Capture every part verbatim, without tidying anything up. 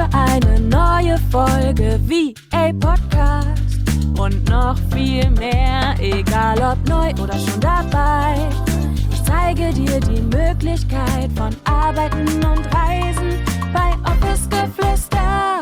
wieder eine neue Folge V A Podcast und noch viel mehr, egal ob neu oder schon dabei. Ich zeige dir die Möglichkeit von Arbeiten und Reisen bei Office Geflüster.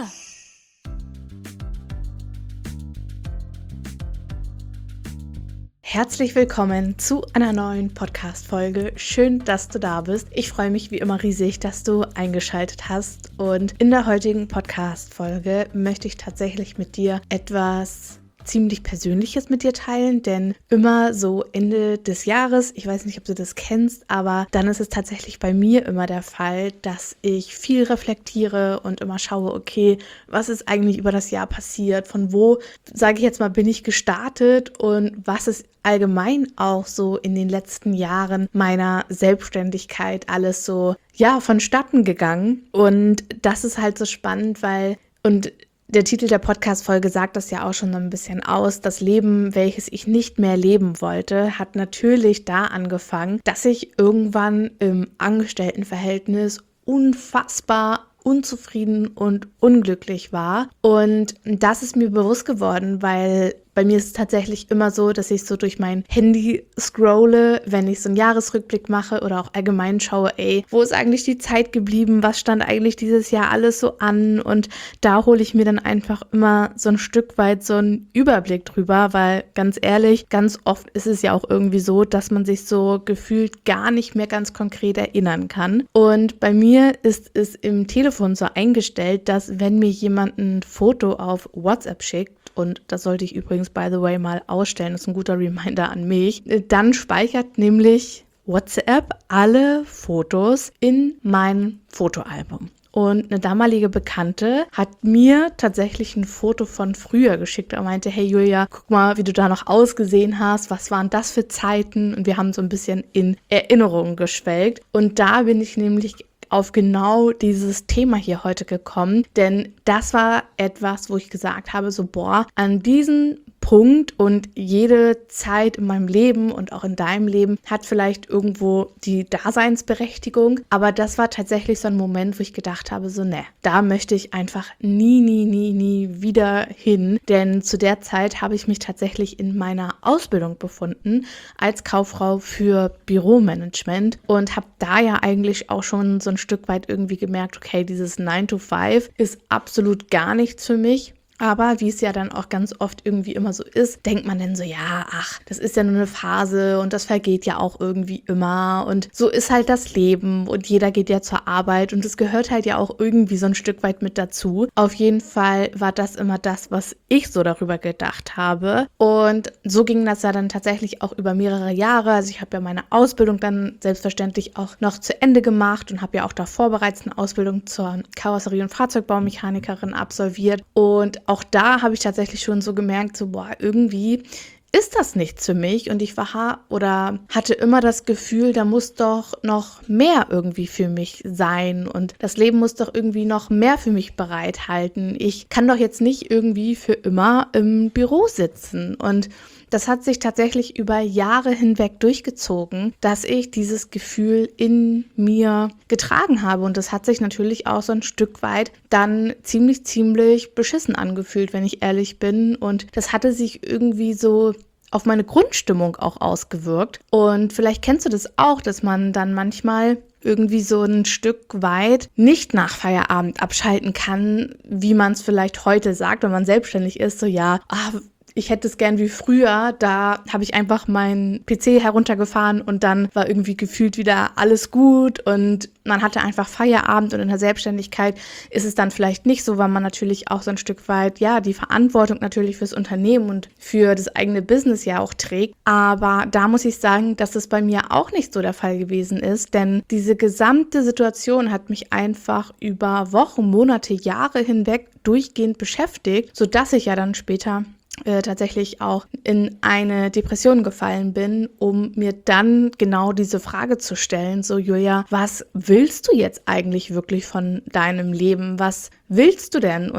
Herzlich willkommen zu einer neuen Podcast-Folge. Schön, dass du da bist. Ich freue mich wie immer riesig, dass du eingeschaltet hast. Und in der heutigen Podcast-Folge möchte ich tatsächlich mit dir etwas ziemlich Persönliches mit dir teilen, denn immer so Ende des Jahres, ich weiß nicht, ob du das kennst, aber dann ist es tatsächlich bei mir immer der Fall, dass ich viel reflektiere und immer schaue, okay, was ist eigentlich über das Jahr passiert, von wo, sage ich jetzt mal, bin ich gestartet und was ist allgemein auch so in den letzten Jahren meiner Selbstständigkeit alles so, ja, vonstatten gegangen. Und das ist halt so spannend, weil, und der Titel der Podcast-Folge sagt das ja auch schon so ein bisschen aus. Das Leben, welches ich nicht mehr leben wollte, hat natürlich da angefangen, dass ich irgendwann im Angestelltenverhältnis unfassbar unzufrieden und unglücklich war. Und das ist mir bewusst geworden, weil bei mir ist es tatsächlich immer so, dass ich so durch mein Handy scrolle, wenn ich so einen Jahresrückblick mache oder auch allgemein schaue, ey, wo ist eigentlich die Zeit geblieben? Was stand eigentlich dieses Jahr alles so an? Und da hole ich mir dann einfach immer so ein Stück weit so einen Überblick drüber, weil ganz ehrlich, ganz oft ist es ja auch irgendwie so, dass man sich so gefühlt gar nicht mehr ganz konkret erinnern kann. Und bei mir ist es im Telefon so eingestellt, dass wenn mir jemand ein Foto auf WhatsApp schickt, und das sollte ich übrigens, by the way, mal ausstellen, das ist ein guter Reminder an mich, dann speichert nämlich WhatsApp alle Fotos in mein Fotoalbum. Und eine damalige Bekannte hat mir tatsächlich ein Foto von früher geschickt und meinte, hey Julia, guck mal, wie du da noch ausgesehen hast, was waren das für Zeiten? Und wir haben so ein bisschen in Erinnerungen geschwelgt. Und da bin ich nämlich auf genau dieses Thema hier heute gekommen, denn das war etwas, wo ich gesagt habe, so boah, an diesen Punkt und jede Zeit in meinem Leben und auch in deinem Leben hat vielleicht irgendwo die Daseinsberechtigung, aber das war tatsächlich so ein Moment, wo ich gedacht habe, so ne, da möchte ich einfach nie, nie, nie, nie wieder hin, denn zu der Zeit habe ich mich tatsächlich in meiner Ausbildung befunden als Kauffrau für Büromanagement und habe da ja eigentlich auch schon so ein Stück weit irgendwie gemerkt, okay, dieses nine to five ist absolut gar nichts für mich. Aber wie es ja dann auch ganz oft irgendwie immer so ist, denkt man dann so, ja, ach, das ist ja nur eine Phase und das vergeht ja auch irgendwie immer und so ist halt das Leben und jeder geht ja zur Arbeit und es gehört halt ja auch irgendwie so ein Stück weit mit dazu. Auf jeden Fall war das immer das, was ich so darüber gedacht habe und so ging das ja dann tatsächlich auch über mehrere Jahre. Also ich habe ja meine Ausbildung dann selbstverständlich auch noch zu Ende gemacht und habe ja auch davor bereits eine Ausbildung zur Karosserie- und Fahrzeugbaumechanikerin absolviert und auch da habe ich tatsächlich schon so gemerkt, so boah, irgendwie ist das nichts für mich und ich war oder hatte immer das Gefühl, da muss doch noch mehr irgendwie für mich sein und das Leben muss doch irgendwie noch mehr für mich bereithalten. Ich kann doch jetzt nicht irgendwie für immer im Büro sitzen und das hat sich tatsächlich über Jahre hinweg durchgezogen, dass ich dieses Gefühl in mir getragen habe. Und das hat sich natürlich auch so ein Stück weit dann ziemlich, ziemlich beschissen angefühlt, wenn ich ehrlich bin. Und das hatte sich irgendwie so auf meine Grundstimmung auch ausgewirkt. Und vielleicht kennst du das auch, dass man dann manchmal irgendwie so ein Stück weit nicht nach Feierabend abschalten kann, wie man es vielleicht heute sagt, wenn man selbstständig ist, so ja, ah, ich hätte es gern wie früher, da habe ich einfach meinen P C heruntergefahren und dann war irgendwie gefühlt wieder alles gut und man hatte einfach Feierabend und in der Selbstständigkeit ist es dann vielleicht nicht so, weil man natürlich auch so ein Stück weit, ja, die Verantwortung natürlich fürs Unternehmen und für das eigene Business ja auch trägt. Aber da muss ich sagen, dass es bei mir auch nicht so der Fall gewesen ist, denn diese gesamte Situation hat mich einfach über Wochen, Monate, Jahre hinweg durchgehend beschäftigt, sodass ich ja dann später Äh, tatsächlich auch in eine Depression gefallen bin, um mir dann genau diese Frage zu stellen, so Julia, was willst du jetzt eigentlich wirklich von deinem Leben? Was willst du denn und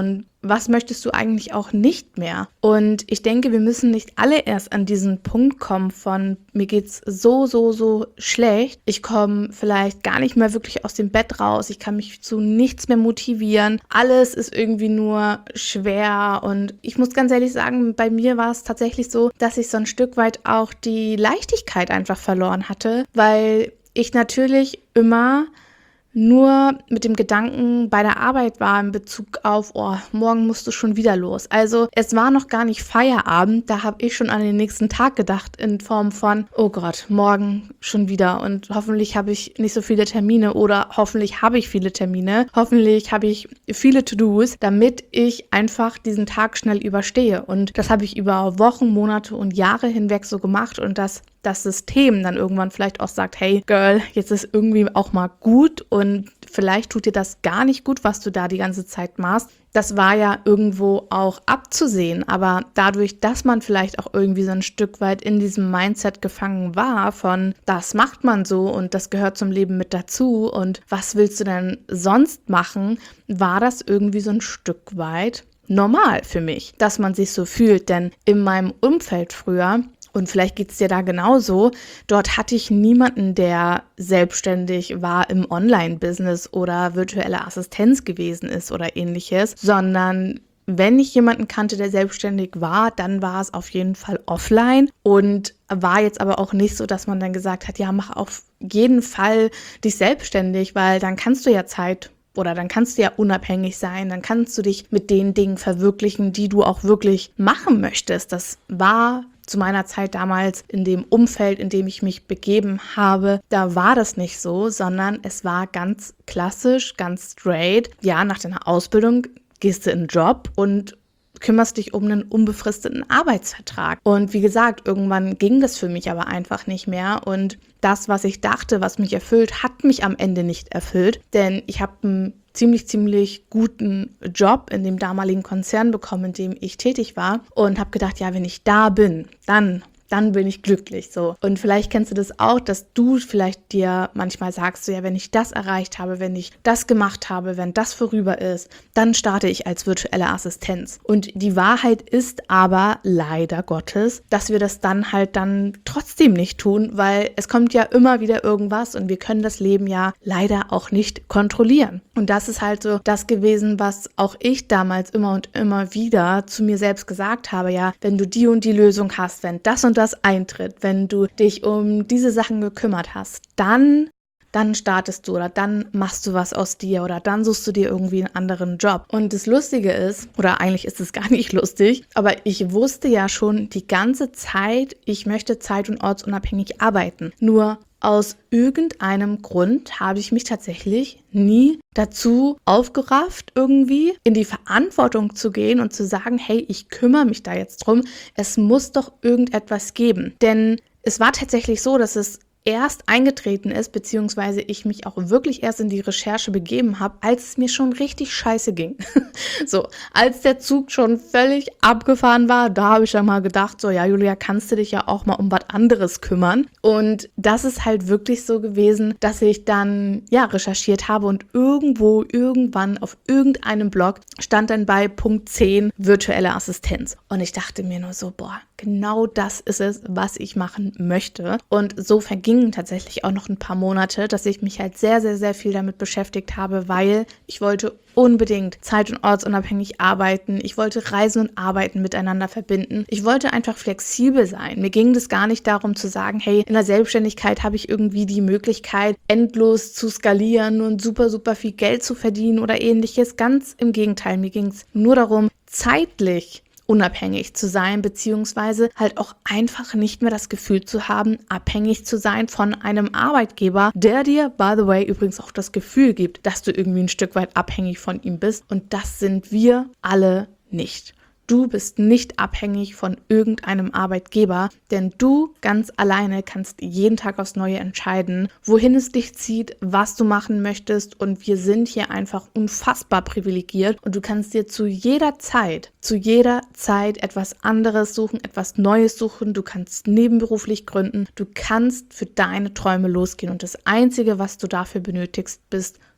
was möchtest du eigentlich auch nicht mehr? Und ich denke, wir müssen nicht alle erst an diesen Punkt kommen von, mir geht's so, so, so schlecht. Ich komme vielleicht gar nicht mehr wirklich aus dem Bett raus. Ich kann mich zu nichts mehr motivieren. Alles ist irgendwie nur schwer. Und ich muss ganz ehrlich sagen, bei mir war es tatsächlich so, dass ich so ein Stück weit auch die Leichtigkeit einfach verloren hatte, weil ich natürlich immer nur mit dem Gedanken bei der Arbeit war in Bezug auf, oh, morgen musst du schon wieder los. Also es war noch gar nicht Feierabend, da habe ich schon an den nächsten Tag gedacht in Form von, oh Gott, morgen schon wieder und hoffentlich habe ich nicht so viele Termine oder hoffentlich habe ich viele Termine, hoffentlich habe ich viele To-Dos, damit ich einfach diesen Tag schnell überstehe. Und das habe ich über Wochen, Monate und Jahre hinweg so gemacht und das das System dann irgendwann vielleicht auch sagt, hey Girl, jetzt ist irgendwie auch mal gut und vielleicht tut dir das gar nicht gut, was du da die ganze Zeit machst. Das war ja irgendwo auch abzusehen, aber dadurch, dass man vielleicht auch irgendwie so ein Stück weit in diesem Mindset gefangen war von, das macht man so und das gehört zum Leben mit dazu und was willst du denn sonst machen, war das irgendwie so ein Stück weit normal für mich, dass man sich so fühlt, denn in meinem Umfeld früher, und vielleicht geht es dir da genauso, dort hatte ich niemanden, der selbstständig war im Online-Business oder virtuelle Assistenz gewesen ist oder ähnliches, sondern wenn ich jemanden kannte, der selbstständig war, dann war es auf jeden Fall offline und war jetzt aber auch nicht so, dass man dann gesagt hat, ja, mach auf jeden Fall dich selbstständig, weil dann kannst du ja Zeit oder dann kannst du ja unabhängig sein, dann kannst du dich mit den Dingen verwirklichen, die du auch wirklich machen möchtest. Das war zu meiner Zeit damals in dem Umfeld, in dem ich mich begeben habe, da war das nicht so, sondern es war ganz klassisch, ganz straight. Ja, nach deiner Ausbildung gehst du in den Job und kümmerst dich um einen unbefristeten Arbeitsvertrag. Und wie gesagt, irgendwann ging das für mich aber einfach nicht mehr. Und das, was ich dachte, was mich erfüllt, hat mich am Ende nicht erfüllt. Denn ich habe einen ziemlich, ziemlich guten Job in dem damaligen Konzern bekommen, in dem ich tätig war. Und habe gedacht, ja, wenn ich da bin, dann... dann bin ich glücklich, so. Und vielleicht kennst du das auch, dass du vielleicht dir manchmal sagst, so, ja, wenn ich das erreicht habe, wenn ich das gemacht habe, wenn das vorüber ist, dann starte ich als virtuelle Assistenz. Und die Wahrheit ist aber leider Gottes, dass wir das dann halt dann trotzdem nicht tun, weil es kommt ja immer wieder irgendwas und wir können das Leben ja leider auch nicht kontrollieren. Und das ist halt so das gewesen, was auch ich damals immer und immer wieder zu mir selbst gesagt habe, ja, wenn du die und die Lösung hast, wenn das und das eintritt, wenn du dich um diese Sachen gekümmert hast, dann, dann startest du oder dann machst du was aus dir oder dann suchst du dir irgendwie einen anderen Job. Und das Lustige ist, oder eigentlich ist es gar nicht lustig, aber ich wusste ja schon die ganze Zeit, ich möchte zeit- und ortsunabhängig arbeiten. Nur aus irgendeinem Grund habe ich mich tatsächlich nie dazu aufgerafft, irgendwie in die Verantwortung zu gehen und zu sagen, hey, ich kümmere mich da jetzt drum. Es muss doch irgendetwas geben. Denn es war tatsächlich so, dass es erst eingetreten ist, beziehungsweise ich mich auch wirklich erst in die Recherche begeben habe, als es mir schon richtig scheiße ging. So, als der Zug schon völlig abgefahren war, da habe ich dann mal gedacht, so, ja, Julia, kannst du dich ja auch mal um was anderes kümmern. Und das ist halt wirklich so gewesen, dass ich dann, ja, recherchiert habe und irgendwo, irgendwann auf irgendeinem Blog stand dann bei Punkt zehn virtuelle Assistenz. Und ich dachte mir nur so, boah, genau das ist es, was ich machen möchte. Und so vergingen tatsächlich auch noch ein paar Monate, dass ich mich halt sehr, sehr, sehr viel damit beschäftigt habe, weil ich wollte unbedingt zeit- und ortsunabhängig arbeiten. Ich wollte Reisen und Arbeiten miteinander verbinden. Ich wollte einfach flexibel sein. Mir ging es gar nicht darum zu sagen, hey, in der Selbstständigkeit habe ich irgendwie die Möglichkeit, endlos zu skalieren und super, super viel Geld zu verdienen oder ähnliches. Ganz im Gegenteil, mir ging es nur darum, zeitlich unabhängig zu sein, beziehungsweise halt auch einfach nicht mehr das Gefühl zu haben, abhängig zu sein von einem Arbeitgeber, der dir, by the way, übrigens auch das Gefühl gibt, dass du irgendwie ein Stück weit abhängig von ihm bist. Und das sind wir alle nicht. Du bist nicht abhängig von irgendeinem Arbeitgeber, denn du ganz alleine kannst jeden Tag aufs Neue entscheiden, wohin es dich zieht, was du machen möchtest, und wir sind hier einfach unfassbar privilegiert und du kannst dir zu jeder Zeit, zu jeder Zeit etwas anderes suchen, etwas Neues suchen, du kannst nebenberuflich gründen, du kannst für deine Träume losgehen und das Einzige, was du dafür benötigst, bist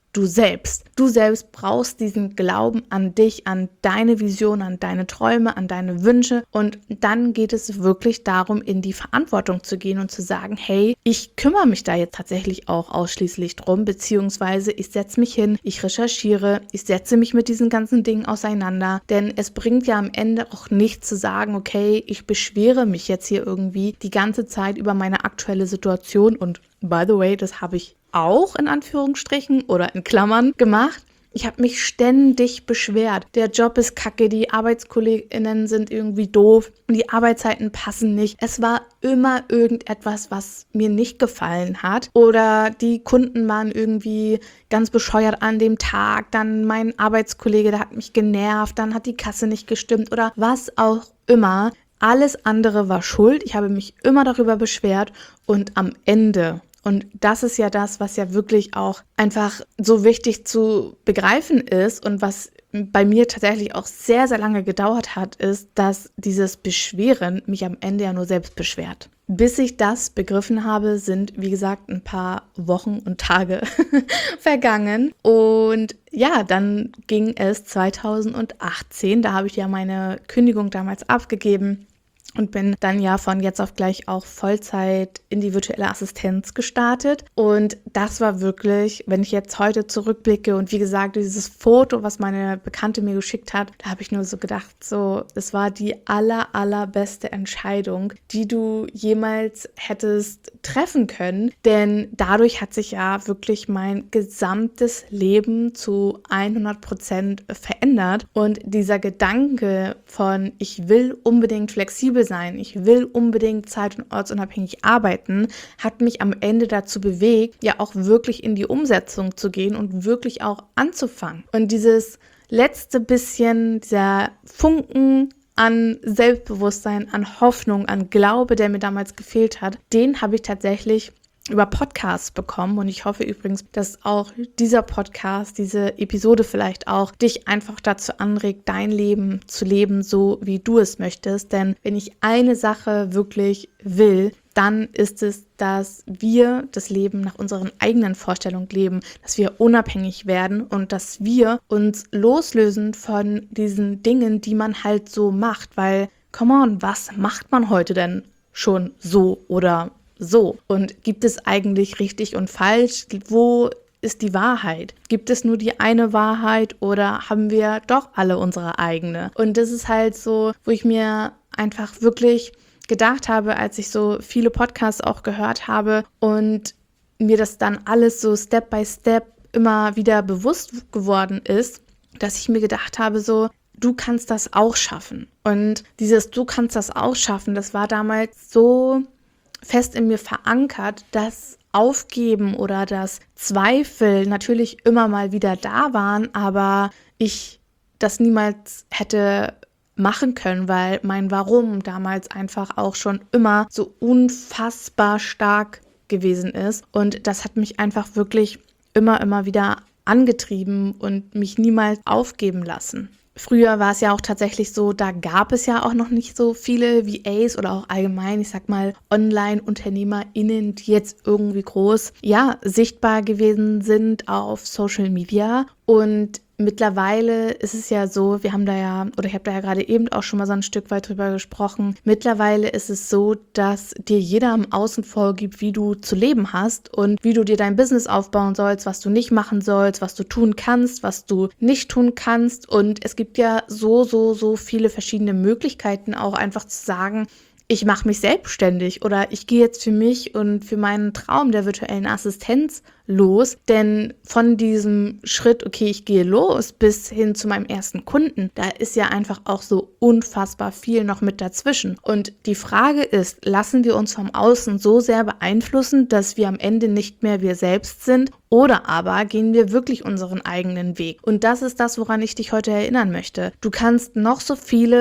du selbst. Du selbst brauchst diesen Glauben an dich, an deine Vision, an deine Träume, an deine Wünsche und dann geht es wirklich darum, in die Verantwortung zu gehen und zu sagen, hey, ich kümmere mich da jetzt tatsächlich auch ausschließlich drum, beziehungsweise ich setze mich hin, ich recherchiere, ich setze mich mit diesen ganzen Dingen auseinander, denn es bringt ja am Ende auch nichts zu sagen, okay, ich beschwere mich jetzt hier irgendwie die ganze Zeit über meine aktuelle Situation und by the way, das habe ich auch in Anführungsstrichen oder in Klammern gemacht. Ich habe mich ständig beschwert. Der Job ist kacke, die ArbeitskollegInnen sind irgendwie doof, die Arbeitszeiten passen nicht. Es war immer irgendetwas, was mir nicht gefallen hat. Oder die Kunden waren irgendwie ganz bescheuert an dem Tag. Dann mein Arbeitskollege, der hat mich genervt. Dann hat die Kasse nicht gestimmt oder was auch immer. Alles andere war schuld. Ich habe mich immer darüber beschwert und am Ende... Und das ist ja das, was ja wirklich auch einfach so wichtig zu begreifen ist und was bei mir tatsächlich auch sehr, sehr lange gedauert hat, ist, dass dieses Beschweren mich am Ende ja nur selbst beschwert. Bis ich das begriffen habe, sind, wie gesagt, ein paar Wochen und Tage vergangen. Und ja, dann ging es zweitausendachtzehn, da habe ich ja meine Kündigung damals abgegeben. Und bin dann ja von jetzt auf gleich auch Vollzeit in die virtuelle Assistenz gestartet. Und das war wirklich, wenn ich jetzt heute zurückblicke und wie gesagt, dieses Foto, was meine Bekannte mir geschickt hat, da habe ich nur so gedacht, so, es war die aller, allerbeste Entscheidung, die du jemals hättest treffen können. Denn dadurch hat sich ja wirklich mein gesamtes Leben zu hundert Prozent verändert. Und dieser Gedanke von, ich will unbedingt flexibel sein, ich will unbedingt zeit- und ortsunabhängig arbeiten, hat mich am Ende dazu bewegt, ja auch wirklich in die Umsetzung zu gehen und wirklich auch anzufangen. Und dieses letzte bisschen, dieser Funken an Selbstbewusstsein, an Hoffnung, an Glaube, der mir damals gefehlt hat, den habe ich tatsächlich über Podcasts bekommen und ich hoffe übrigens, dass auch dieser Podcast, diese Episode vielleicht auch dich einfach dazu anregt, dein Leben zu leben, so wie du es möchtest, denn wenn ich eine Sache wirklich will, dann ist es, dass wir das Leben nach unseren eigenen Vorstellungen leben, dass wir unabhängig werden und dass wir uns loslösen von diesen Dingen, die man halt so macht, weil, come on, was macht man heute denn schon so oder so? Und gibt es eigentlich richtig und falsch? Wo ist die Wahrheit? Gibt es nur die eine Wahrheit oder haben wir doch alle unsere eigene? Und das ist halt so, wo ich mir einfach wirklich gedacht habe, als ich so viele Podcasts auch gehört habe und mir das dann alles so Step by Step immer wieder bewusst geworden ist, dass ich mir gedacht habe, so, du kannst das auch schaffen. Und dieses Du kannst das auch schaffen, das war damals so fest in mir verankert, dass Aufgeben oder das Zweifel natürlich immer mal wieder da waren, aber ich das niemals hätte machen können, weil mein Warum damals einfach auch schon immer so unfassbar stark gewesen ist. Und das hat mich einfach wirklich immer, immer wieder angetrieben und mich niemals aufgeben lassen. Früher war es ja auch tatsächlich so, da gab es ja auch noch nicht so viele V As oder auch allgemein, ich sag mal, Online-UnternehmerInnen, die jetzt irgendwie groß, ja, sichtbar gewesen sind auf Social Media. Und mittlerweile ist es ja so, wir haben da ja, oder ich habe da ja gerade eben auch schon mal so ein Stück weit drüber gesprochen, mittlerweile ist es so, dass dir jeder im Außen vorgibt, wie du zu leben hast und wie du dir dein Business aufbauen sollst, was du nicht machen sollst, was du tun kannst, was du nicht tun kannst. Und es gibt ja so, so, so viele verschiedene Möglichkeiten, auch einfach zu sagen, ich mache mich selbstständig oder ich gehe jetzt für mich und für meinen Traum der virtuellen Assistenz los. Denn von diesem Schritt, okay, ich gehe los, bis hin zu meinem ersten Kunden, da ist ja einfach auch so unfassbar viel noch mit dazwischen. Und die Frage ist, lassen wir uns vom Außen so sehr beeinflussen, dass wir am Ende nicht mehr wir selbst sind? Oder aber gehen wir wirklich unseren eigenen Weg? Und das ist das, woran ich dich heute erinnern möchte. Du kannst noch so viele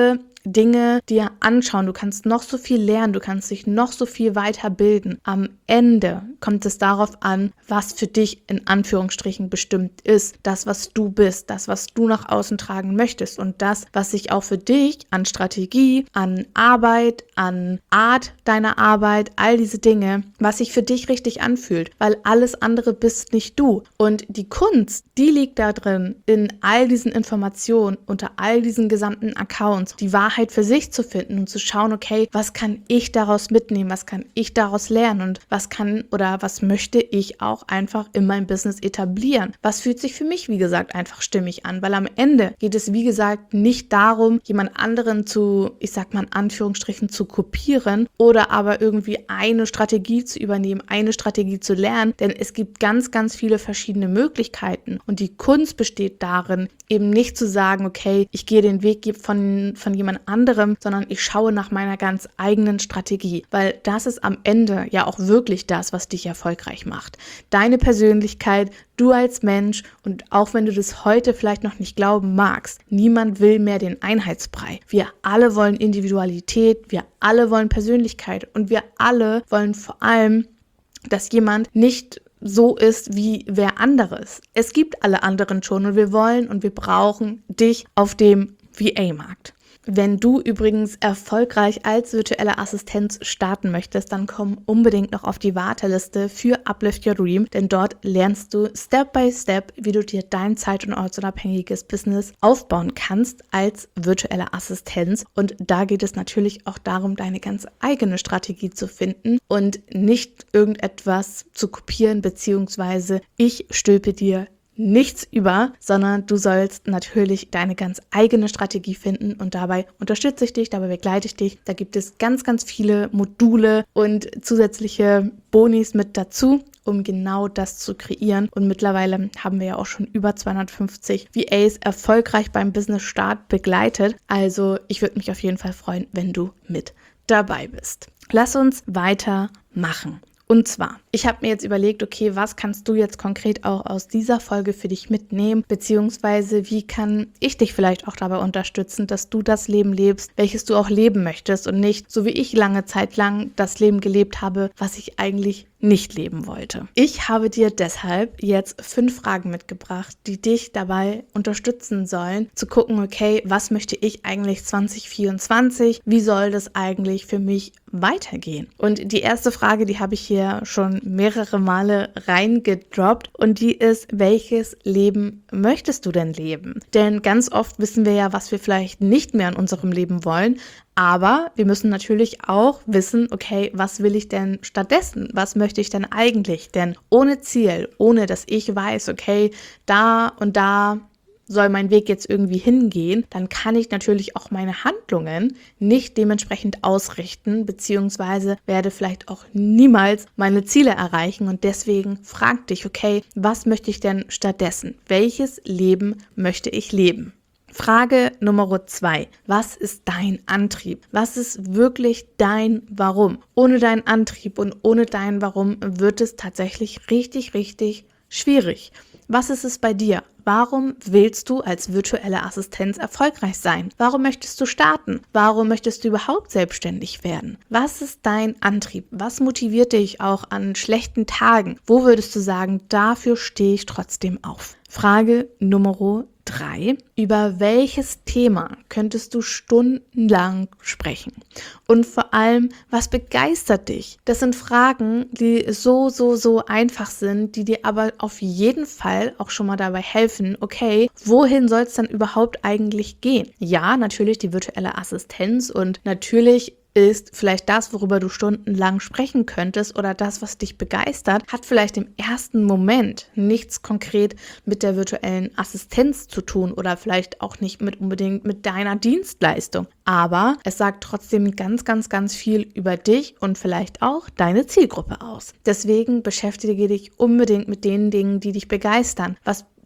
Dinge dir anschauen, du kannst noch so viel lernen, du kannst dich noch so viel weiterbilden. Am Ende kommt es darauf an, was für dich in Anführungsstrichen bestimmt ist. Das, was du bist, das, was du nach außen tragen möchtest und das, was sich auch für dich an Strategie, an Arbeit, an Art deiner Arbeit, all diese Dinge, was sich für dich richtig anfühlt, weil alles andere bist nicht du. Und die Kunst, die liegt da drin, in all diesen Informationen, unter all diesen gesamten Accounts, die Wahrheit für sich zu finden und zu schauen, okay, was kann ich daraus mitnehmen, was kann ich daraus lernen und was kann oder was möchte ich auch einfach in meinem Business etablieren. Was fühlt sich für mich, wie gesagt, einfach stimmig an, weil am Ende geht es, wie gesagt, nicht darum, jemand anderen zu, ich sag mal in Anführungsstrichen, zu kopieren oder aber irgendwie eine Strategie zu übernehmen, eine Strategie zu lernen, denn es gibt ganz, ganz viele verschiedene Möglichkeiten und die Kunst besteht darin, eben nicht zu sagen, okay, ich gehe den Weg von, von jemand anderem, sondern ich schaue nach meiner ganz eigenen Strategie, weil das ist am Ende ja auch wirklich das, was dich erfolgreich macht. Deine Persönlichkeit, du als Mensch und auch wenn du das heute vielleicht noch nicht glauben magst, niemand will mehr den Einheitsbrei. Wir alle wollen Individualität, wir alle wollen Persönlichkeit und wir alle wollen vor allem, dass jemand nicht so ist wie wer anderes. Es gibt alle anderen schon und wir wollen und wir brauchen dich auf dem V A-Markt. Wenn du übrigens erfolgreich als virtuelle Assistenz starten möchtest, dann komm unbedingt noch auf die Warteliste für Uplift Your Dream, denn dort lernst du Step by Step, wie du dir dein zeit- und ortsunabhängiges Business aufbauen kannst als virtuelle Assistenz. Und da geht es natürlich auch darum, deine ganz eigene Strategie zu finden und nicht irgendetwas zu kopieren, beziehungsweise ich stülpe dir nichts über, sondern du sollst natürlich deine ganz eigene Strategie finden und dabei unterstütze ich dich, dabei begleite ich dich. Da gibt es ganz, ganz viele Module und zusätzliche Bonis mit dazu, um genau das zu kreieren. Und mittlerweile haben wir ja auch schon über zweihundertfünfzig V As erfolgreich beim Business Start begleitet. Also ich würde mich auf jeden Fall freuen, wenn du mit dabei bist. Lass uns weitermachen. Und zwar, ich habe mir jetzt überlegt, okay, was kannst du jetzt konkret auch aus dieser Folge für dich mitnehmen, beziehungsweise wie kann ich dich vielleicht auch dabei unterstützen, dass du das Leben lebst, welches du auch leben möchtest und nicht, so wie ich lange Zeit lang das Leben gelebt habe, was ich eigentlich nicht leben wollte. Ich habe dir deshalb jetzt fünf Fragen mitgebracht, die dich dabei unterstützen sollen, zu gucken, okay, was möchte ich eigentlich zwanzig vierundzwanzig, wie soll das eigentlich für mich weitergehen? Und die erste Frage, die habe ich hier schon mehrere Male reingedroppt und die ist, welches Leben möchtest du denn leben? Denn ganz oft wissen wir ja, was wir vielleicht nicht mehr in unserem Leben wollen, aber wir müssen natürlich auch wissen, okay, was will ich denn stattdessen? Was möchte ich denn eigentlich? Denn ohne Ziel, ohne dass ich weiß, okay, da und da soll mein Weg jetzt irgendwie hingehen, dann kann ich natürlich auch meine Handlungen nicht dementsprechend ausrichten, beziehungsweise werde vielleicht auch niemals meine Ziele erreichen. Und deswegen frag dich, okay, was möchte ich denn stattdessen? Welches Leben möchte ich leben? Frage Nummer zwei. Was ist dein Antrieb? Was ist wirklich dein Warum? Ohne deinen Antrieb und ohne dein Warum wird es tatsächlich richtig, richtig schwierig. Was ist es bei dir? Warum willst du als virtuelle Assistenz erfolgreich sein? Warum möchtest du starten? Warum möchtest du überhaupt selbstständig werden? Was ist dein Antrieb? Was motiviert dich auch an schlechten Tagen? Wo würdest du sagen, dafür stehe ich trotzdem auf? Frage Nummer drei. Über welches Thema könntest du stundenlang sprechen? Und vor allem, was begeistert dich? Das sind Fragen, die so, so, so einfach sind, die dir aber auf jeden Fall auch schon mal dabei helfen, okay, wohin soll es dann überhaupt eigentlich gehen? Ja, natürlich die virtuelle Assistenz und natürlich ist vielleicht das, worüber du stundenlang sprechen könntest oder das, was dich begeistert, hat vielleicht im ersten Moment nichts konkret mit der virtuellen Assistenz zu tun oder vielleicht auch nicht mit unbedingt mit deiner Dienstleistung. Aber es sagt trotzdem ganz, ganz, ganz viel über dich und vielleicht auch deine Zielgruppe aus. Deswegen beschäftige dich unbedingt mit den Dingen, die dich begeistern. Was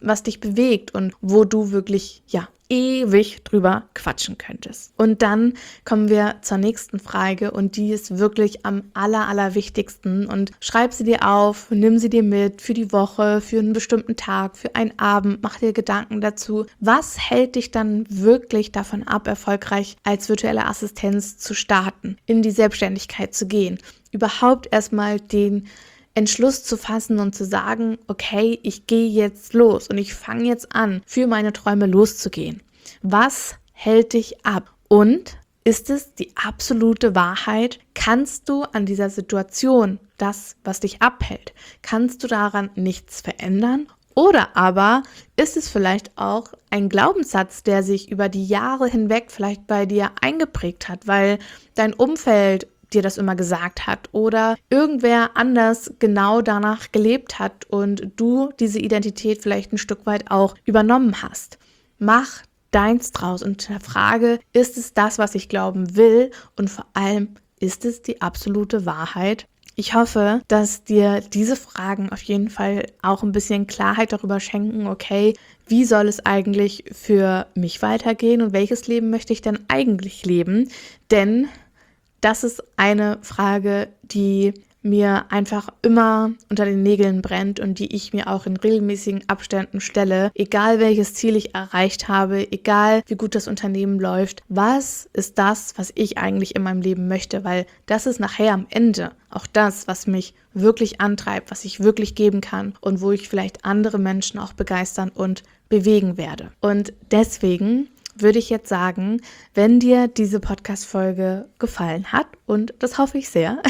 was dich bewegt und wo du wirklich, ja, ewig drüber quatschen könntest. Und dann kommen wir zur nächsten Frage und die ist wirklich am aller, aller wichtigsten und schreib sie dir auf, nimm sie dir mit für die Woche, für einen bestimmten Tag, für einen Abend, mach dir Gedanken dazu. Was hält dich dann wirklich davon ab, erfolgreich als virtuelle Assistenz zu starten, in die Selbstständigkeit zu gehen, überhaupt erstmal den Entschluss zu fassen und zu sagen, okay, ich gehe jetzt los und ich fange jetzt an, für meine Träume loszugehen. Was hält dich ab? Und ist es die absolute Wahrheit? Kannst du an dieser Situation, das, was dich abhält, kannst du daran nichts verändern? Oder aber ist es vielleicht auch ein Glaubenssatz, der sich über die Jahre hinweg vielleicht bei dir eingeprägt hat, weil dein Umfeld dir das immer gesagt hat oder irgendwer anders genau danach gelebt hat und du diese Identität vielleicht ein Stück weit auch übernommen hast. Mach deins draus und hinterfrage, ist es das, was ich glauben will und vor allem, ist es die absolute Wahrheit? Ich hoffe, dass dir diese Fragen auf jeden Fall auch ein bisschen Klarheit darüber schenken, okay, wie soll es eigentlich für mich weitergehen und welches Leben möchte ich denn eigentlich leben? Denn das ist eine Frage, die mir einfach immer unter den Nägeln brennt und die ich mir auch in regelmäßigen Abständen stelle, egal welches Ziel ich erreicht habe, egal wie gut das Unternehmen läuft. Was ist das, was ich eigentlich in meinem Leben möchte? Weil das ist nachher am Ende auch das, was mich wirklich antreibt, was ich wirklich geben kann und wo ich vielleicht andere Menschen auch begeistern und bewegen werde. Und deswegen würde ich jetzt sagen, wenn dir diese Podcast-Folge gefallen hat, und das hoffe ich sehr,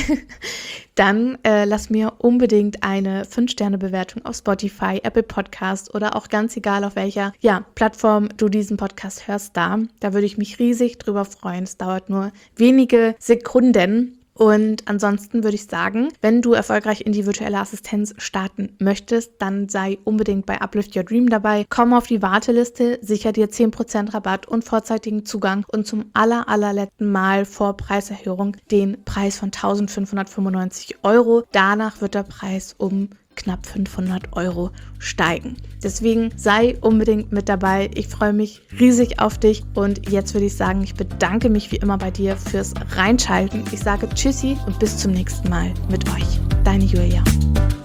dann äh, lass mir unbedingt eine fünf Sterne Bewertung auf Spotify, Apple Podcast oder auch ganz egal auf welcher ja, Plattform du diesen Podcast hörst da. Da würde ich mich riesig drüber freuen. Es dauert nur wenige Sekunden. Und ansonsten würde ich sagen, wenn du erfolgreich in die virtuelle Assistenz starten möchtest, dann sei unbedingt bei Uplift Your Dream dabei. Komm auf die Warteliste, sicher dir zehn Prozent Rabatt und vorzeitigen Zugang und zum aller, allerletzten Mal vor Preiserhöhung den Preis von eintausendfünfhundertfünfundneunzig Euro. Danach wird der Preis um knapp fünfhundert Euro steigen. Deswegen sei unbedingt mit dabei. Ich freue mich riesig auf dich und jetzt würde ich sagen, ich bedanke mich wie immer bei dir fürs Reinschalten. Ich sage Tschüssi und bis zum nächsten Mal mit euch. Deine Julia.